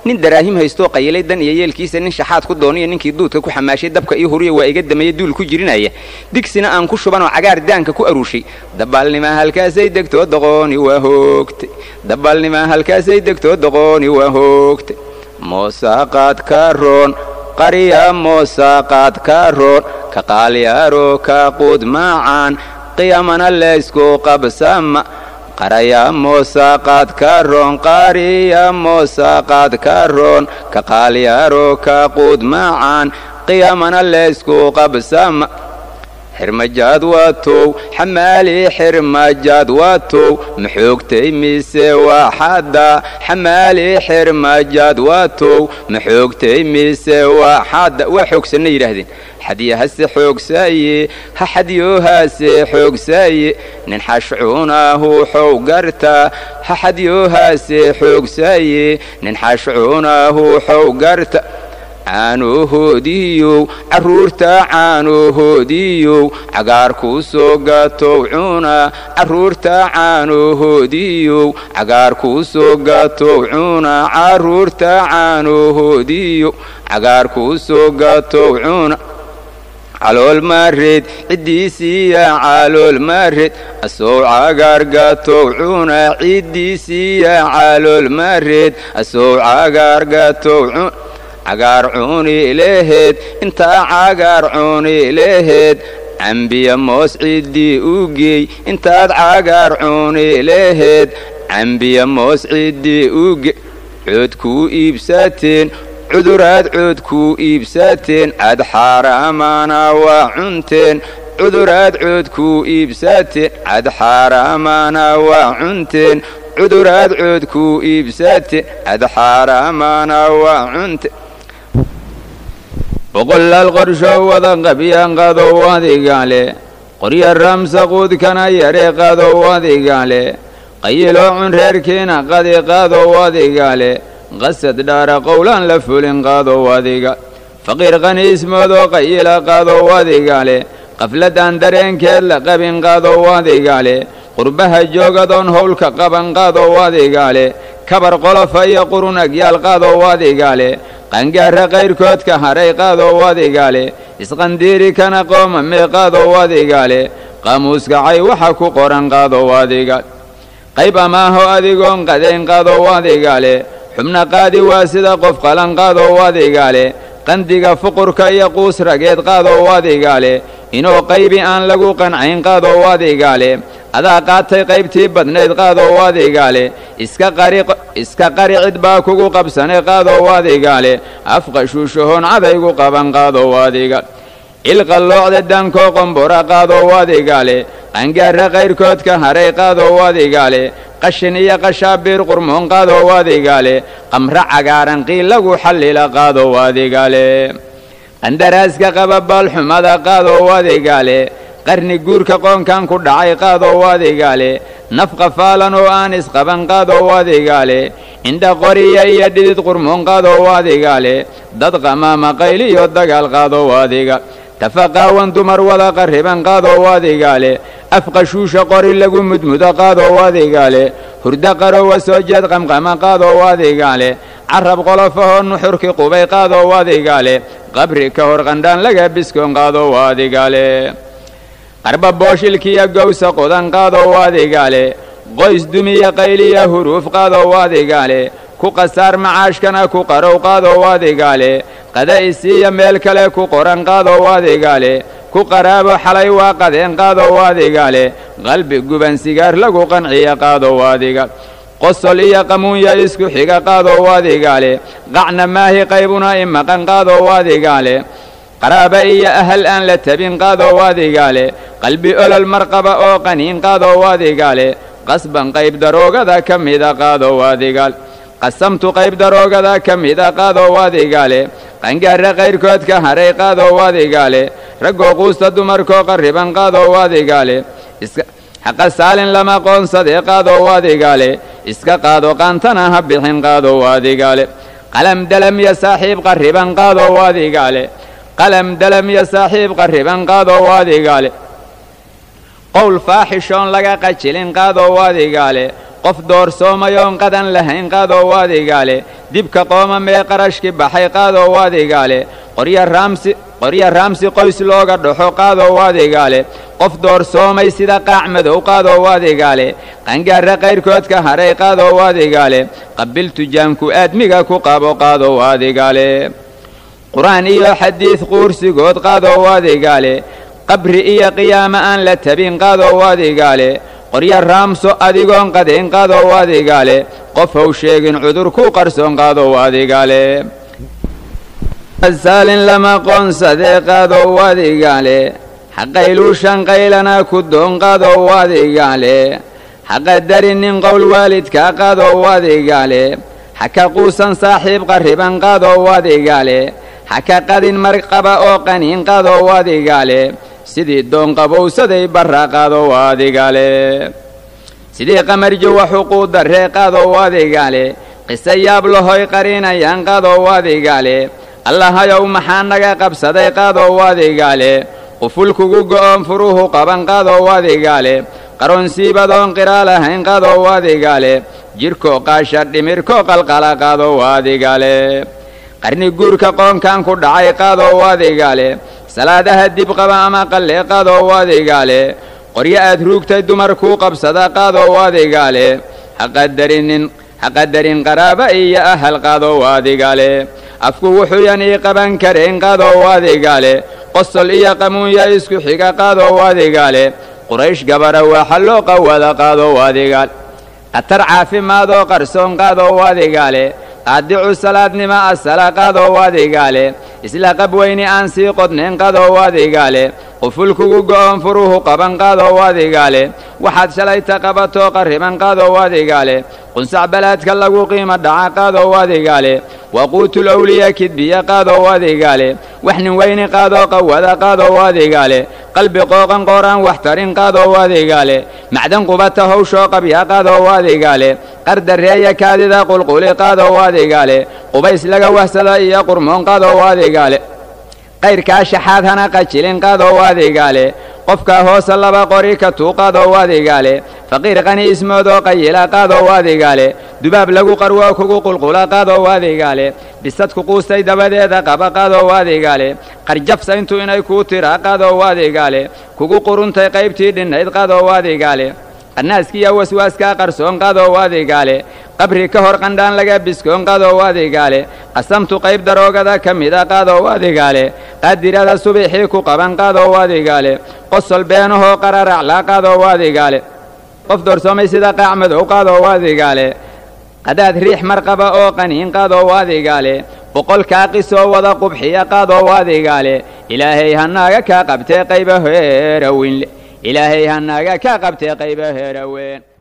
nin daraahim haysto qayilay dan iyo yeelkiisa nin shaxaad ku dooniyo ninkii duudka ku xamaashay dabka iyo huriya waa iga dameeyay duul ku jirinaya digsina aan ku shubanoo cagaar daanka ku aruushay dabaalnima halkaasay degto doqooni waa hoogtay dabaalnima halkaasay degto doqooni waa hoogtay moosaqaad ka roon qariya moosaqaad ka roon ka qaalyaaro ka quud macaan qiyamana leysku qabsama qaraya moosaqaad ka roon qariya moosaqaad ka roon ka qaalyaaro ka quud macaan qiyamana leysku qabsama xirmajaad waatow xamaali xirmajaad waatow maxoogtay mise waxada xamaali xirmajaad waatow maxoogtay mise waxada waa xoogsanna yidhaahdeen xadyahase xoogsaye ha xadyoohase xoogsaye nin xashcuunahu xow garta ha xadyoohase xoogsaye nin xashcuunahu xow garta caanohoodiiyow carruurta caanohoodiiyow cagaar ku soo gatow cuna carruurta caanohoodiiyow cagaar ku soo gatow cuna carruurta caanohoodiiyow cagaar ku soo gatow cuna calool maareed ciddiisiiya calool maareed asow cagaar gatow cuna ciddiisiiya calool maareed asow cagaar gatow cuna cagaar cuni leheed intaa cagaar cuni leheed cambiya moos ciddii u geey intaad cagaar cuni leheed cambiya moos ciddii u geey cood kuu iibsateen cuduraad cood kuu iibsateen cad xaaraamana waa cunteen cuduraad cood kuu iibsateen cad xaaraamana waa cunteen cuduraad cood kuu iibsateen cad xaaraamana waa cunteen boqolaal qorsho wada qabyaan qadow adigaale qorya ramsa quudkana yare qadow adigaale qayiloo cun reerkiina qadi qadow adigaale qasad dhaara qowlaan la fulin qadow adiga faqiir qaniismoodoo qayila qadow adigaale qafladaan dareenkeed la qabin qadow adigaale qurbaha joogadoon howlka qaban qadow adigaale kabar qolofa iyo qurun agyaal qadow adigaale qangaara qayrkoodka haray qadow adigaale isqandiiri kana qooma mee qadow adigaale qaamuuskacay waxa ku qoran qadow adiga qayb amaaho adigoon qadayn qadow adigaale xubna qaadi waa sida qof qalan qadow adigaale qandiga fuqurka iyo quus rageed qadow adigaale inuu qaybi aan lagu qancayn qadow adigaale adaa qaatay qaybtii badnayd qadow adigaale iska qari cid baa kugu qabsane qadow adigaale afqashuushahoon cadaygu qaban qadow adiga ilqalloocda dankoo qombora qadow adigaale qangaara qayrkoodka haray qadow adigaale qashin iyo qashaabiir qurmoon qadow adigaale qamra cagaaran qiil lagu xallila qadow adigaale qandaraaska qaba baalxumada qadow adigaale qarni guurka qoonkan ku dhacay qadow adigaale nafqa faalan oo aan isqaban qadow adigaale indha qoriya iyo dhidid qurmoon qadow adigaale dad qamaama qayliyo dagaal qadow adiga tafaqaawan dumar wada qarriban qadow adigaale afqashuusha qori lagu mudmudo qadow adigaale hurda qarowa soo jeed qamqama qadow adigaale carab qolofahoo nuxurki qubay qadow adigaale qabri ka hor qandhaan laga biskoon qadow adigaale qarba booshilkiya gowsa qodan qadow adigaale qoys dumiya qayliya huruuf qadow adigaale ku qasaar macaashkana ku qarow qadow adigaale qada isiiya meel kale ku qoran qadow adigaale ku qaraabo xalay waa qadeen qadow adigaale qalbi guban sigaar lagu qanciya qadow adiga qosol iyo qamuunya isku xiga qadow adigaale qacna maahi qaybuna imaqan qadow adigaale qaraaba iyo ahal aan la tabin qadow adigaale qalbi olol marqaba oo qaniin qadow adigaale qasban qayb daroogada ka mida qadow adigaale qasamtu qayb daroogada ka mida qadow adigaale qangaara qayrkoodka haray qadow adigaale raggoo quusta dumarkoo qarriban qadow adigaale haqa saalin lama qoonsadee qadow adigaale iska qaado qaantana ha bixin qadow adigaale qalam dalam ya saaxiib qarriban qadow adigaale qalam dalam ya saaxiib qarriban qadow adigaale qowl faaxishoon laga qajilin qadow adigaale qof doorsoomayoon qadan lahayn qadow adigaale dibka qoomamee qarashki baxay qaadoo wadigaale qorya raamsi qoys looga dhaxo qaadoo wadigaale qof doorsoomay sida qaac madow qaadoo wadigaale qangaara qayrkood ka haray qaadoo wadigaale qabiltu jaamku aadmiga ku qabo qaadoo wadigaale qur'aan iyo xadiid quursigood qaadoo wadigaale qabri iyo qiyaama aan la tabin qaadoo wadigaale qorya raamso adigoon qadayn qaadoo wadigaale qof haw sheegin cudur ku qarsoon qaadoo wadigaale saalin lama qoonsadee qaadoo wadigaale xaqayluushan qaylana ku doon qaadoo wadigaale xaqa darinin qowl waalidkaa qaadoo wadigaale xaka quusan saaxiib qarriban qaadoo wadigaale xaka qadin marqaba oo qaniin qaadoo wadigaale sidii doon qabowsaday barra qaadoo wadigaale sidii qamarjowa xuquuq darree qaadoo wadigaale qisa yaab lahoy qarinayaan qaadoo wadigaale allahayow maxaa naga qabsaday qaadoo wadigaale quful kugu go'oon furuhu qaban qaadoo wadigaale qaroonsiibadoon qiraa lahayn qaadoo wadigaale jidhkoo qaasha dhimirkoo qalqala qaadoo wadigaale qarni guurka qoonkan ku dhacay qaadoo wadigaale salaadaha dib qaba ama qallee qaadoo wadigaale qoryo aad ruugtay dumar kuu qabsada qaadoo wadigaale haqadarin qaraaba iyo ahal qaadoo wadigaale afku wuxuuyan ii qaban karayn qaadoo wadigaale qosol iyo qamuunya isku xiga qaadoo wadigaale quraysh gabara waxa loo qawada qaadoo wadigaale qatar caafimaadoo qarsoon qaadoo wadigaale qaadicu salaadnima asala qaadoo wadigaale isla qabweyni aan sii qodnayn qaadoo wadigaale quful kugu go'oon furuhu qaban qaadoo wadigaale waxaad shalayta qabatoo qarriban qaadoo wadigaale qunsac balaadka lagu qiimo dhaca qaadoo wadigaale waquutul awliya kidbiya qaadoo wadigaale wax nin weyni qaadoo qawada qaadoo wadigaale qalbi qooqan qooraan wax tarin qaadoo wadigaale macdan qubata hawshoo qabya qaadoo wadigaale qardareeya kaadida qulquli qaadoo wadigaale qubays laga wahsada iyo qurmoon qaadoo wadigaale qayrkaa shaxaad hana qajilin qaadoo wadigaale qofka hoose laba qori ka tuuqaadoo wadigaale faqiir qani ismoodoo qayila qaadoo wadigaale dubaab lagu qarwo kugu qulqula qaadoo wadigaale bisadku quustay dabadeeda qaba qaadoo wadigaale qarjabsa intuu inay kuu tiraa qaadoo wadigaale kugu quruntay qaybtii dhinnayd qaadoo wadigaale qannaaskiya waswaaskaa qarsoon qaadoo wadigaale qabri ka hor qandhaan laga biskoon qaadoo wadigaale qasamtu qayb daroogada ka mida qaadoo wadigaale qaadirada subixii ku qaban qaadoo wadigaale qosol beenahoo qararaclaa qaadoo wadigaale qof doorsoomay sida qaac madow qaadoo wadigaale qadaad riix marqaba oo qaniin qaadoo wadigaale boqolkaa qisoo wada qubxiya qaadoo wadigaale ilaahay hanaaga kaa qabtee qayba heeraweyn ilaahay hanaaga kaa qabtee qayba heeraweyn